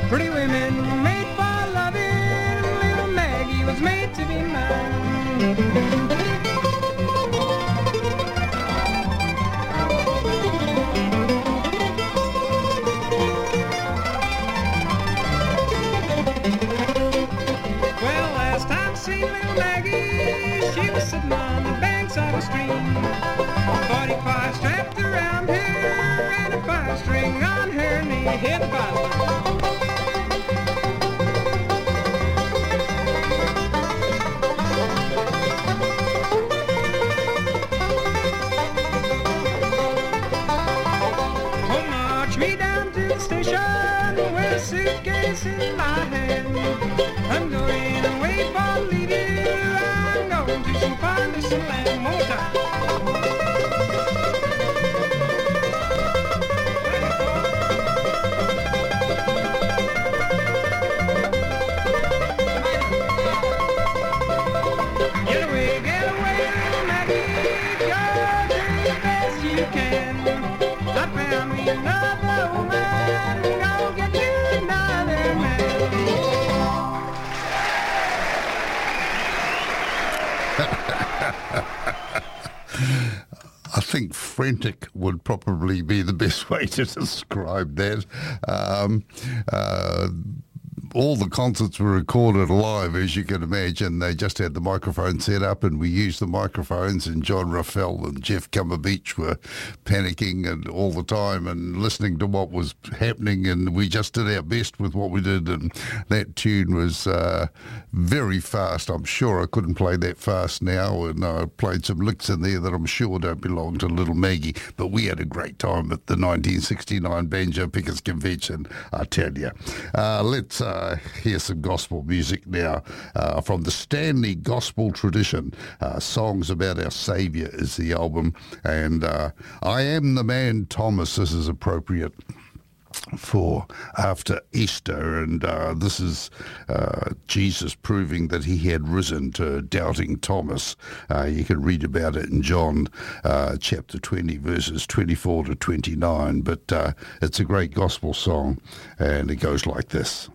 Pretty women made for loving, little Maggie was made to be mine. Well, last time seen little Maggie, she was sitting on the banks of a stream. 45 strapped around her and a 5-string on her knee. Hit the bottom. Oh, march me down to the station with a suitcase in my hand. I'm going away for leave you. I'm going to some far distant land. More time. Get away, little Maggie, go do the best you can. I found me another woman, go get you another man. I think frantic would probably be the best way to describe that. All the concerts were recorded live, as you can imagine. They just had the microphone set up and we used the microphones, and John Raffel and Jeff Cumberbeach were panicking and all the time and listening to what was happening, and we just did our best with what we did, and that tune was very fast. I'm sure I couldn't play that fast now, and I played some licks in there that I'm sure don't belong to Little Maggie, but we had a great time at the 1969 Banjo Pickers Convention, I tell you. Let's hear some gospel music now from the Stanley Gospel Tradition. Songs About Our Saviour is the album, and I Am the Man, Thomas. This is appropriate for after Easter, and this is Jesus proving that he had risen to doubting Thomas. You can read about it in John chapter 20 verses 24 to 29, but it's a great gospel song, and it goes like this.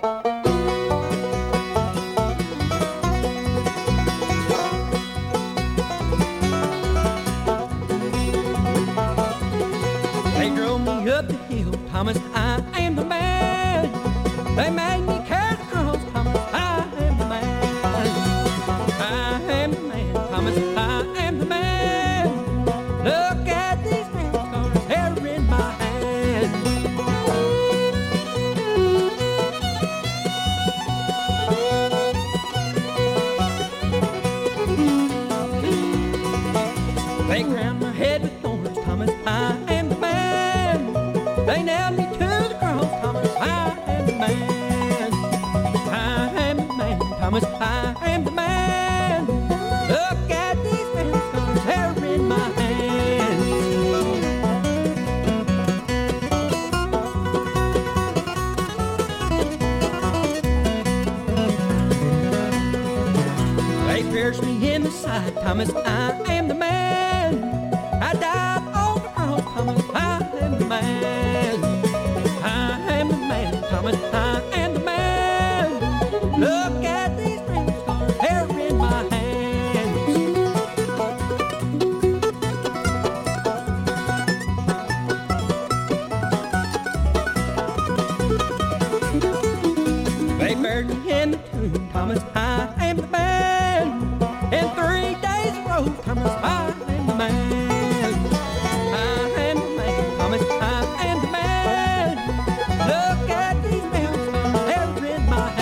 They drove me up the hill, Thomas, I am the man. They made me carry the cross, Thomas, I am the man. I am the man, Thomas, I am the man. Look at these nail scars here in my hand. They crowned my head with thorns, Thomas, I am the man. They nailed me to the cross, Thomas, I am the man. I am the man, Thomas, I am the man. Look at these nail scars here in my hand. They pierced me in the side, Thomas, I am the man. I died on the cross, Thomas, I am the man. I am the man, Thomas, I am the man. Look at these nail scars here in my hands. They buried me in the tomb, Thomas, I am the man. In 3 days road, Thomas, I am the man. I am the man, Thomas, I am the man. Look at these nail scars here in my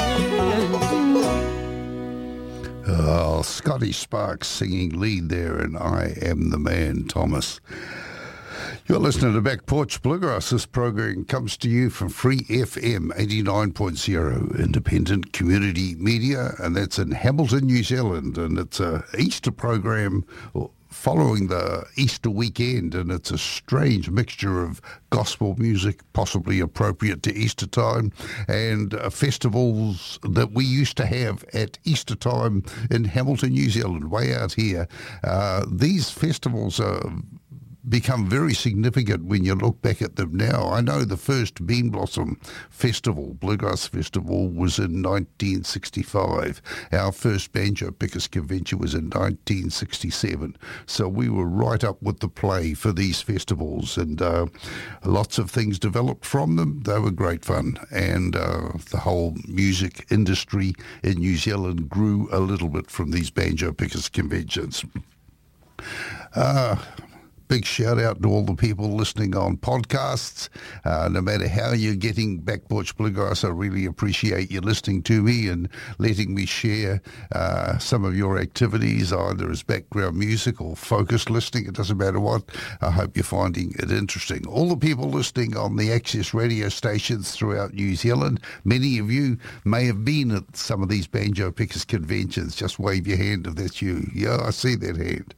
hands. Oh, Scotty Sparks singing lead there, and I Am the Man, Thomas. You're listening to Back Porch Bluegrass. This program comes to you from Free FM 89.0, independent community media, and that's in Hamilton, New Zealand. And it's a Easter program following the Easter weekend, and it's a strange mixture of gospel music, possibly appropriate to Easter time, and festivals that we used to have at Easter time in Hamilton, New Zealand, way out here. These festivals are become very significant when you look back at them now. I know the first Bean Blossom Festival, Bluegrass Festival, was in 1965. Our first Banjo Pickers Convention was in 1967. So we were right up with the play for these festivals, and lots of things developed from them. They were great fun, and the whole music industry in New Zealand grew a little bit from these Banjo Pickers Conventions. Big shout out to all the people listening on podcasts. No matter how you're getting Back Porch Bluegrass, I really appreciate you listening to me and letting me share some of your activities, either as background music or focused listening. It doesn't matter what. I hope you're finding it interesting. All the people listening on the Access radio stations throughout New Zealand, many of you may have been at some of these Banjo Pickers conventions. Just wave your hand if that's you. Yeah, I see that hand.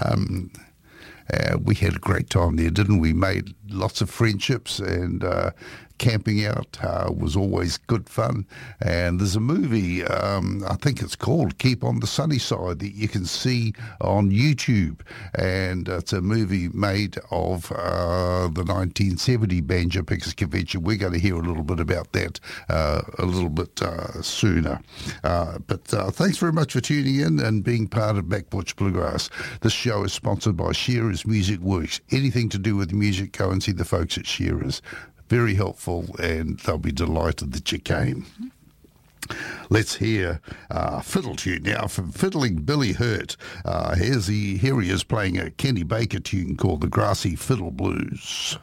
We had a great time there, didn't we? Made lots of friendships, and camping out was always good fun. And there's a movie, I think it's called Keep on the Sunny Side, that you can see on YouTube. And it's a movie made of the 1970 Banjo Pickers Convention. We're going to hear a little bit about that a little bit sooner. But thanks very much for tuning in and being part of Back Porch Bluegrass. This show is sponsored by Shearer's Music Works. Anything to do with music, go and see the folks at Shearer's. Very helpful, and they'll be delighted that you came. Let's hear fiddle tune now from Fiddling Billy Hurt. Here he is playing a Kenny Baker tune called The Grassy Fiddle Blues.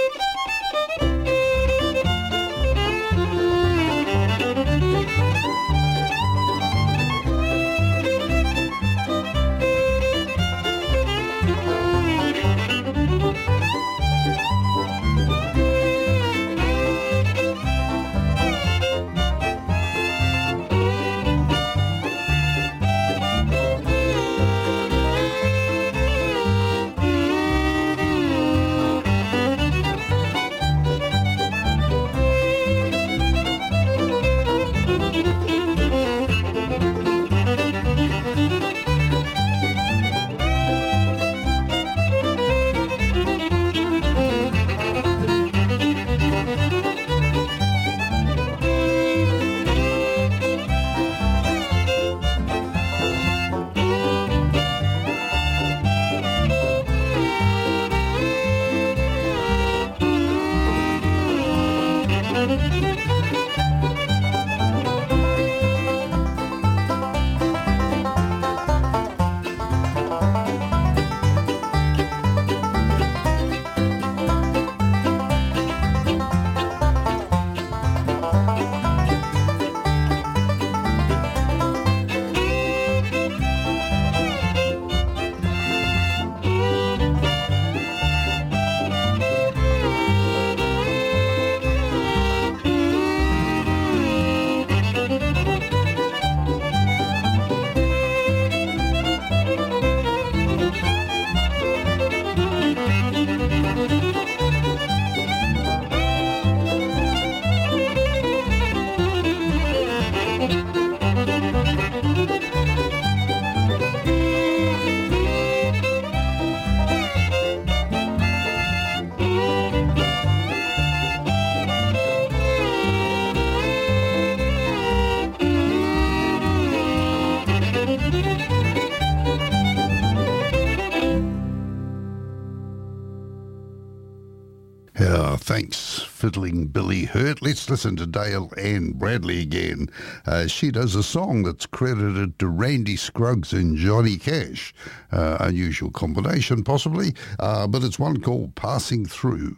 Thanks, Fiddling Billy Hurt. Let's listen to Dale Ann Bradley again. She does a song that's credited to Randy Scruggs and Johnny Cash. Unusual combination, possibly, but it's one called Passing Through.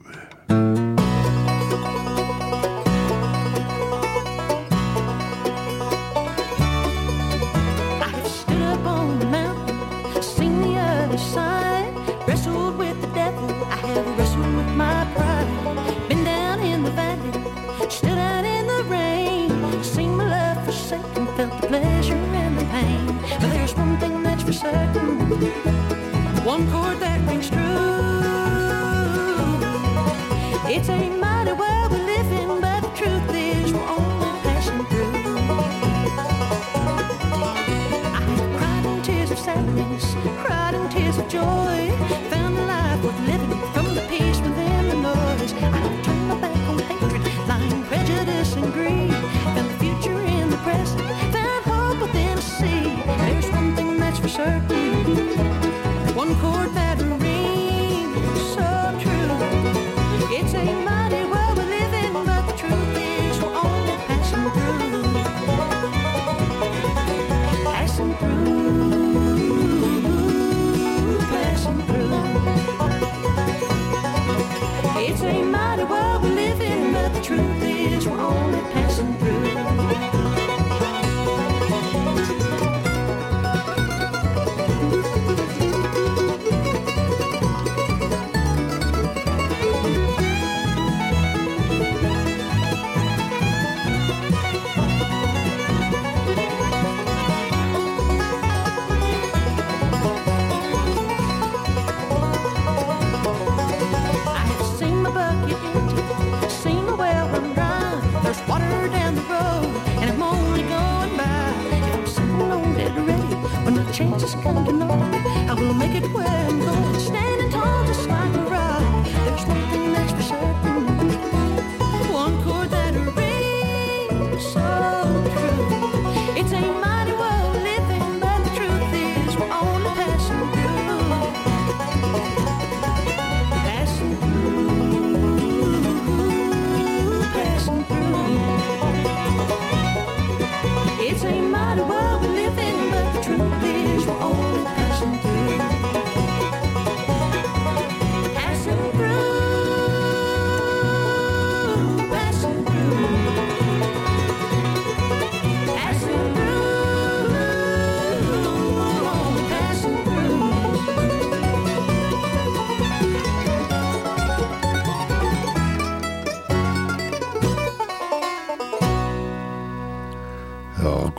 I've stood up on the mountain, seen the other side, wrestled with the devil, I have wrestled with my pride. Been down in the valley, stood out in the rain, seen my love forsaken, felt the pleasure and the pain. But there's one thing that's for certain, one chord that rings true.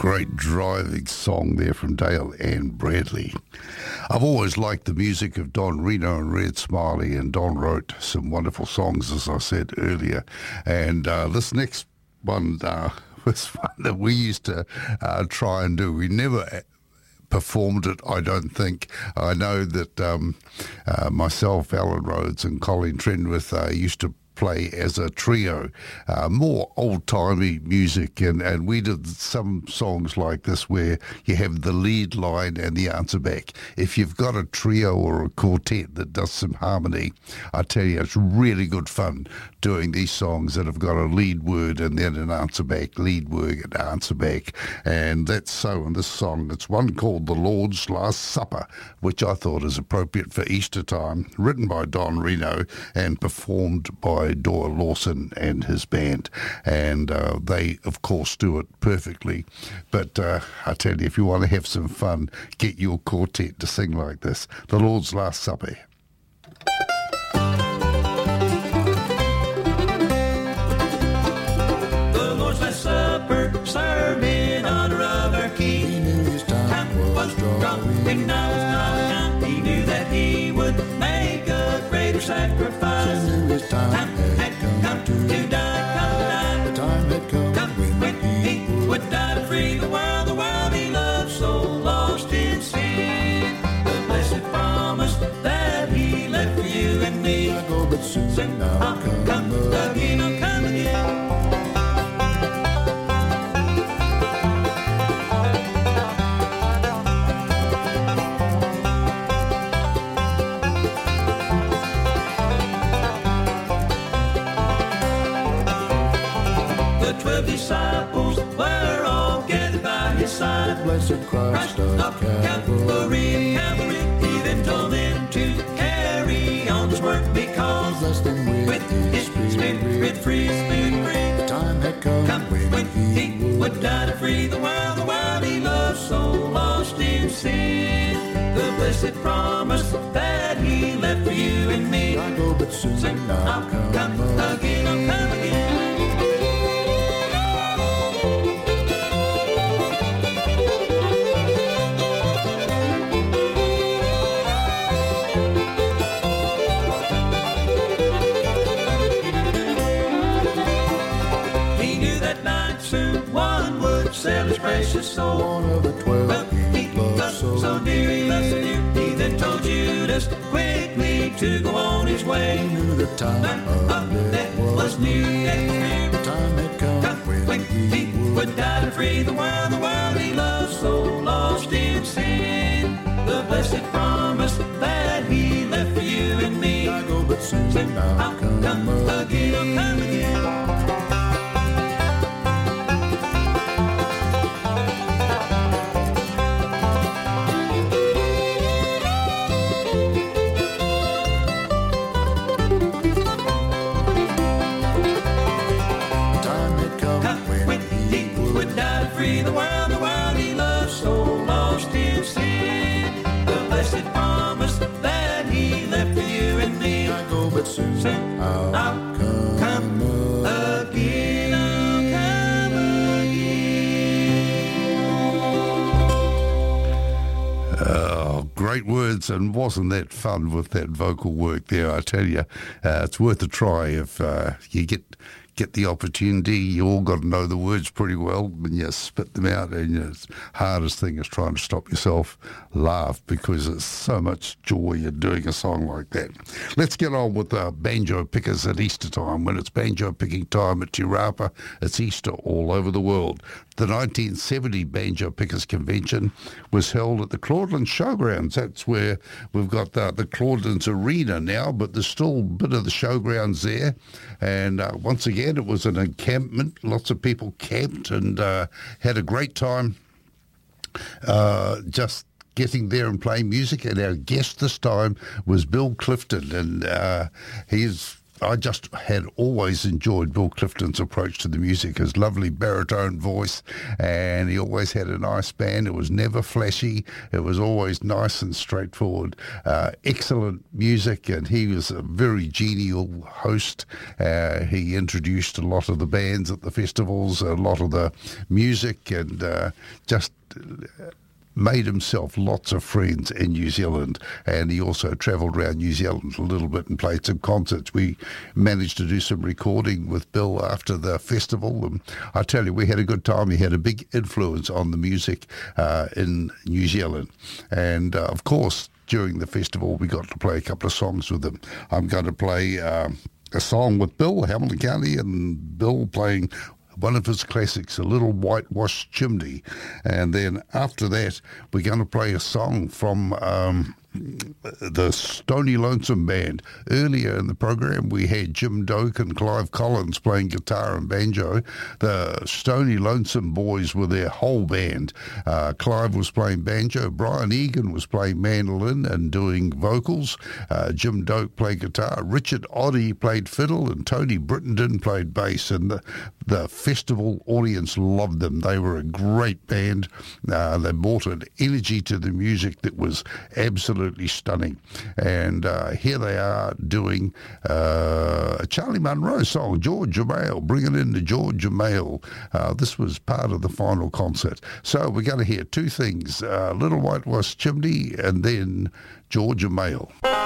Great driving song there from Dale and Bradley. I've always liked the music of Don Reno and Red Smiley, and Don wrote some wonderful songs, as I said earlier. And this next one was one that we used to try and do. We never performed it, I don't think. I know that myself, Alan Rhodes and Colin Trenwith used to play as a trio, more old-timey music, and we did some songs like this where you have the lead line and the answer back. If you've got a trio or a quartet that does some harmony, I tell you, it's really good fun doing these songs that have got a lead word and then an answer back, lead word and answer back, and that's so in this song. It's one called The Lord's Last Supper, which I thought is appropriate for Easter time, written by Don Reno and performed by Doyle Lawson and his band, and they of course do it perfectly. But I tell you, if you want to have some fun, get your quartet to sing like this. The Lord's Last Supper. The Lord's Last Supper, served in honor of our King. He knew his time was drawing nigh. He knew that he would make a greater sacrifice. He knew his time had come to die. The time had come when he would die to free the world he loved so lost in sin. The blessed promise that he left for you and me. I go, but soon I'll come again. I'll come again. The 12 disciples were all gathered by his side. Blessed Christ of Calvary. He then told them to carry on this work because Bless them with his Spirit free. The time had come when he would die to free the world he loved so lost in sin. The blessed promise that he left for you and me. I go, but soon I'll come again. I'll come again. Sell his precious soul. One of the 12 he loved so dear, he loved so dear. He then told Judas quickly to go on his way. He knew the time of death was near. The time had come when he would die to free the world he loved so lost in sin. The blessed promise that he left for you and me. I go, but soon I'll come again. I'll come again. The world he loved so lost in sin. The blessed promise that he left for you and me. I go, but soon I'll come again. I'll come again. Oh, great words, and wasn't that fun with that vocal work there? I tell you, it's worth a try if you get the opportunity. You all got to know the words pretty well when you spit them out, and the hardest thing is trying to stop yourself laugh, because it's so much joy in doing a song like that. Let's get on with banjo pickers at Easter time. When it's banjo picking time at Te Rapa, it's Easter all over the world. The 1970 Banjo Pickers Convention was held at the Claudelands Showgrounds. That's where we've got the Claudelands Arena now, but there's still a bit of the showgrounds there. And once again, it was an encampment. Lots of people camped and had a great time just getting there and playing music. And our guest this time was Bill Clifton, and he's I just had always enjoyed Bill Clifton's approach to the music, his lovely baritone voice, and he always had a nice band. It was never flashy. It was always nice and straightforward. Excellent music, and he was a very genial host. He introduced a lot of the bands at the festivals, a lot of the music, and just made himself lots of friends in New Zealand, and he also travelled around New Zealand a little bit and played some concerts. We managed to do some recording with Bill after the festival, and I tell you, we had a good time. He had a big influence on the music in New Zealand, and of course during the festival we got to play a couple of songs with him. I'm going to play a song with Bill, Hamilton County, and Bill playing one of his classics, A Little Whitewashed Chimney. And then after that, we're going to play a song from the Stony Lonesome Band. Earlier in the program, we had Jim Doak and Clive Collins playing guitar and banjo. The Stony Lonesome Boys were their whole band. Clive was playing banjo, Brian Egan was playing mandolin and doing vocals, Jim Doak played guitar, Richard Oddie played fiddle, and Tony Brittenden played bass, and the festival audience loved them. They were a great band. They brought an energy to the music that was absolutely stunning. And here they are doing a Charlie Munro song, Georgia Mail, bringing in the Georgia Mail. This was part of the final concert. So we're going to hear two things, Little Whitewashed Chimney and then Georgia Mail.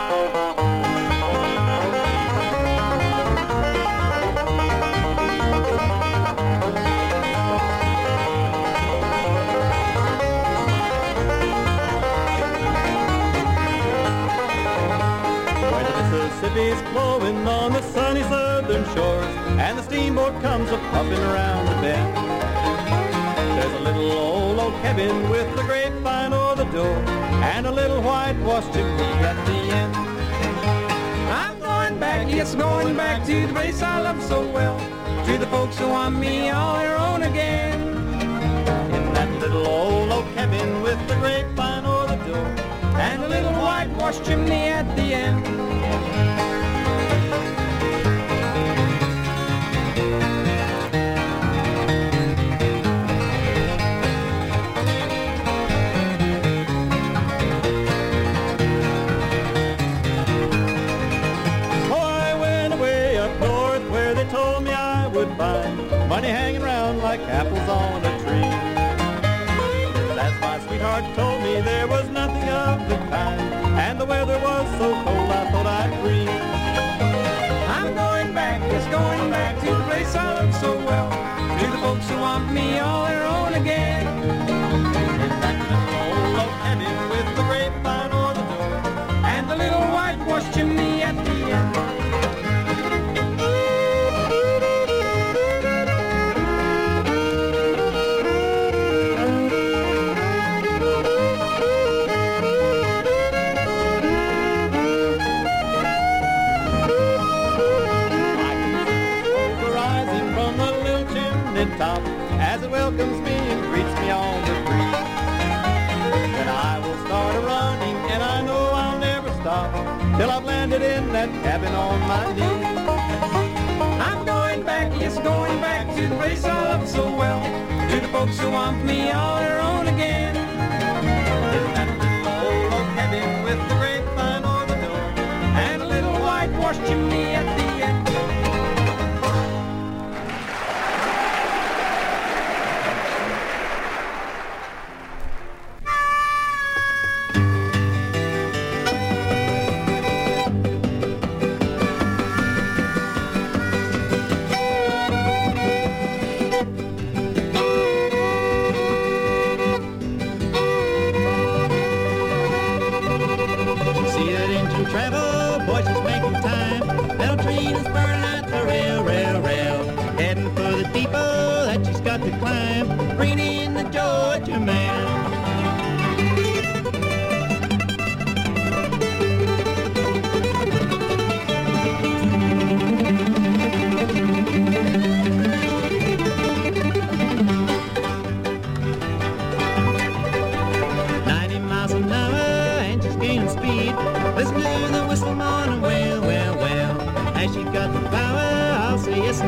Mississippi's flowing on the sunny southern shores, and the steamboat comes a-puffing around the bend. There's a little old log cabin with a grapevine o'er the door, and a little whitewashed chimney at the end. I'm going back, yes, going back to the place I love so well, to the folks who want me all their own again. In that little old log cabin with a grapevine o'er the door, and a little whitewashed chimney at the end. Money hanging around like apples on a tree. As my sweetheart told me, there was nothing of the kind, and the weather was so cold I thought I'd freeze. I'm going back, yes, going back to the place I love so well, to the folks who want me all their own again. In that little old log cabin with the grapevine o'er the door, and the little whitewashed chimney at the end. Top, as it welcomes me and greets me on the breeze. Then I will start a-running, and I know I'll never stop till I've landed in that cabin on my knees. I'm going back, yes, going back to the place I love so well, to the folks who want me all their own again. In that little old log cabin with the grapevine o'er the door, and a little whitewashed chimney at the end.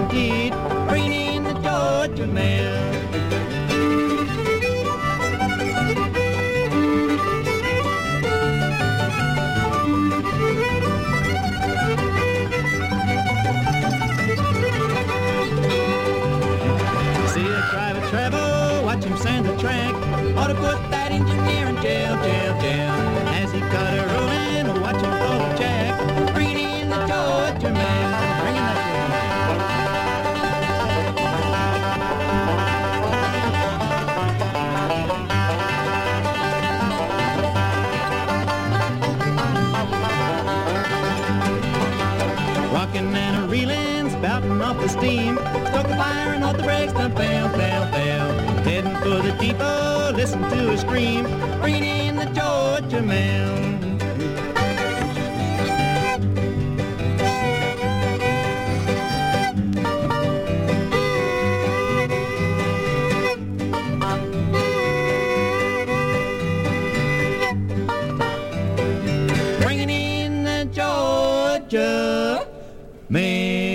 indeed, bringing in the Georgia mail. Watch him sand the track. Ought to put that engineer in jail, jail, jail. As he cut a rolling, watch him pull the jack. Bringing in the Georgia mail. Bringing that rocking and a reeling, spouting off the steam. Stoke a fire and all the brakes done fail, fail, fail. Heading for the depot, listen to a scream, bringing in the Georgia mail. Bringing in the Georgia mail.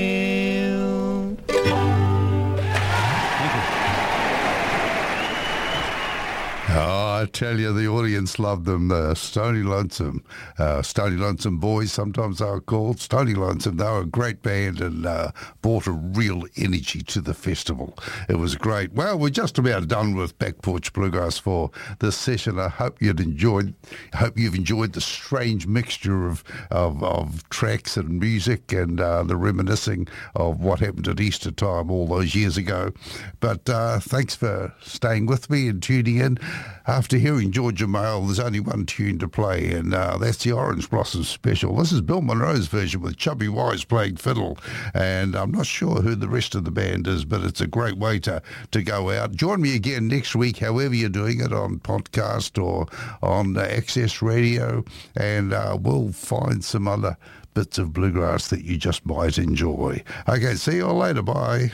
I tell you, the audience loved them. Stony Lonesome Boys, sometimes they were called. Stony Lonesome, they were a great band and brought a real energy to the festival. It was great. Well, we're just about done with Back Porch Bluegrass for this session. I hope you've enjoyed the strange mixture of tracks and music and the reminiscing of what happened at Easter time all those years ago. But thanks for staying with me and tuning in. After hearing Georgia Mail, there's only one tune to play, and that's the Orange Blossom Special. This is Bill Monroe's version with Chubby Wise playing fiddle, and I'm not sure who the rest of the band is, but it's a great way to go out. Join me again next week, however you're doing it, on podcast or on Access Radio, and we'll find some other bits of bluegrass that you just might enjoy. Okay, see you all later. Bye.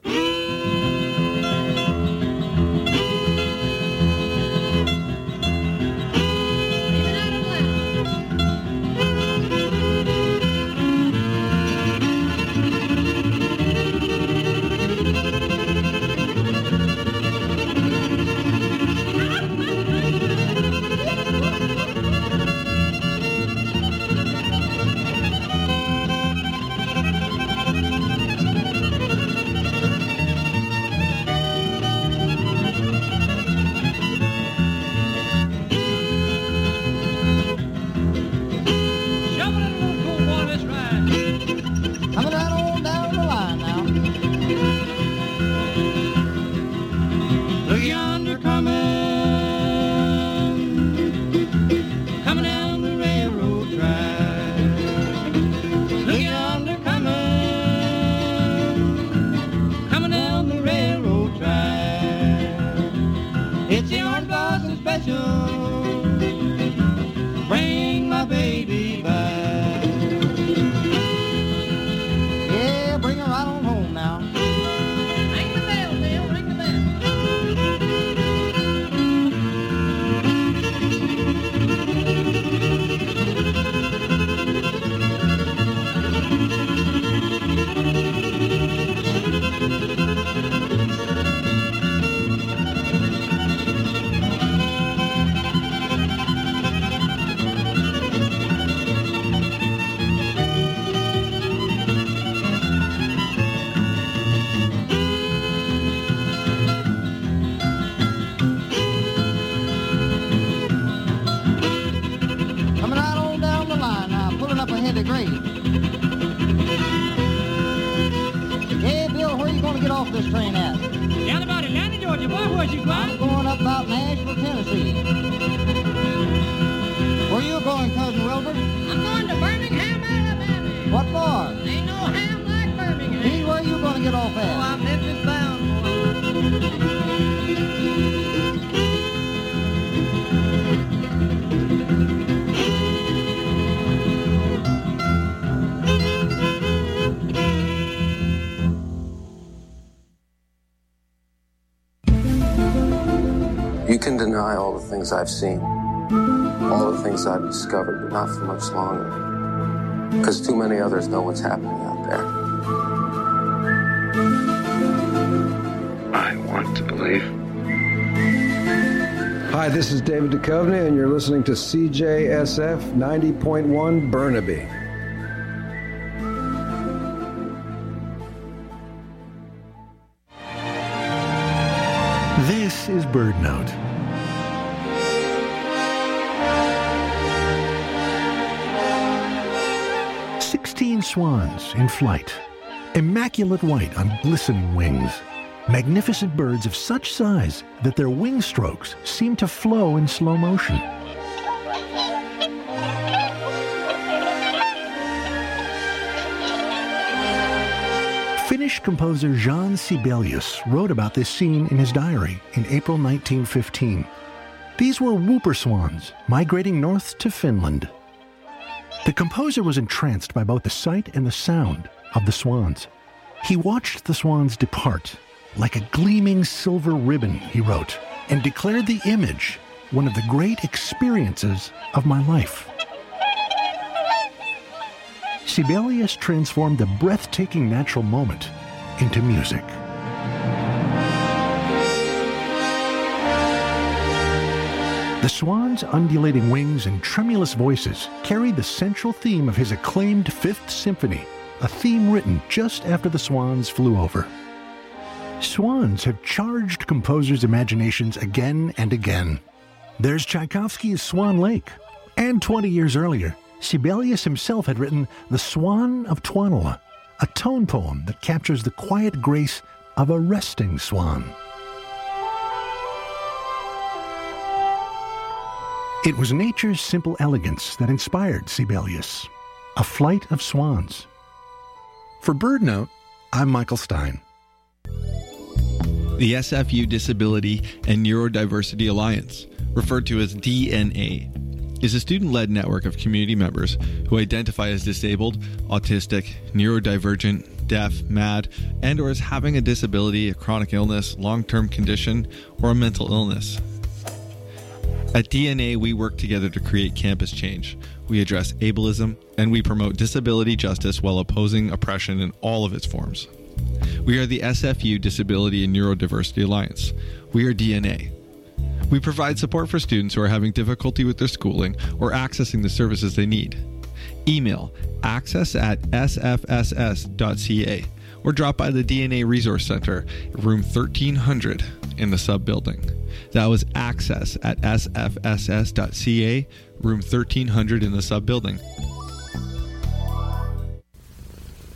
You can deny all the things I've seen, all the things I've discovered, but not for much longer, because too many others know what's happening out there. want to believe. Hi, this is David Duchovny, and you're listening to CJSF 90.1 Burnaby. This is Bird Note. "16 swans in flight, immaculate white on glistening wings. Magnificent birds of such size that their wing strokes seem to flow in slow motion. Finnish composer Jean Sibelius wrote about this scene in his diary in April 1915. These were whooper swans migrating north to Finland. The composer was entranced by both the sight and the sound of the swans. He watched the swans depart like a gleaming silver ribbon, he wrote, and declared the image one of the great experiences of my life. Sibelius transformed a breathtaking natural moment into music. The swans' undulating wings and tremulous voices carried the central theme of his acclaimed Fifth Symphony, a theme written just after the swans flew over. Swans have charged composers' imaginations again and again. There's Tchaikovsky's Swan Lake. And 20 years earlier, Sibelius himself had written The Swan of Tuonela, a tone poem that captures the quiet grace of a resting swan. It was nature's simple elegance that inspired Sibelius, a flight of swans. For Bird Note, I'm Michael Stein. The SFU Disability and Neurodiversity Alliance, referred to as DNA, is a student-led network of community members who identify as disabled, autistic, neurodivergent, deaf, mad, and or as having a disability, a chronic illness, long-term condition, or a mental illness. At DNA, we work together to create campus change. We address ableism, and we promote disability justice while opposing oppression in all of its forms. We are the SFU Disability and Neurodiversity Alliance. We are DNA. We provide support for students who are having difficulty with their schooling or accessing the services they need. Email access@sfss.ca or drop by the DNA Resource Center, room 1300 in the sub-building. That was access@sfss.ca, room 1300 in the sub-building.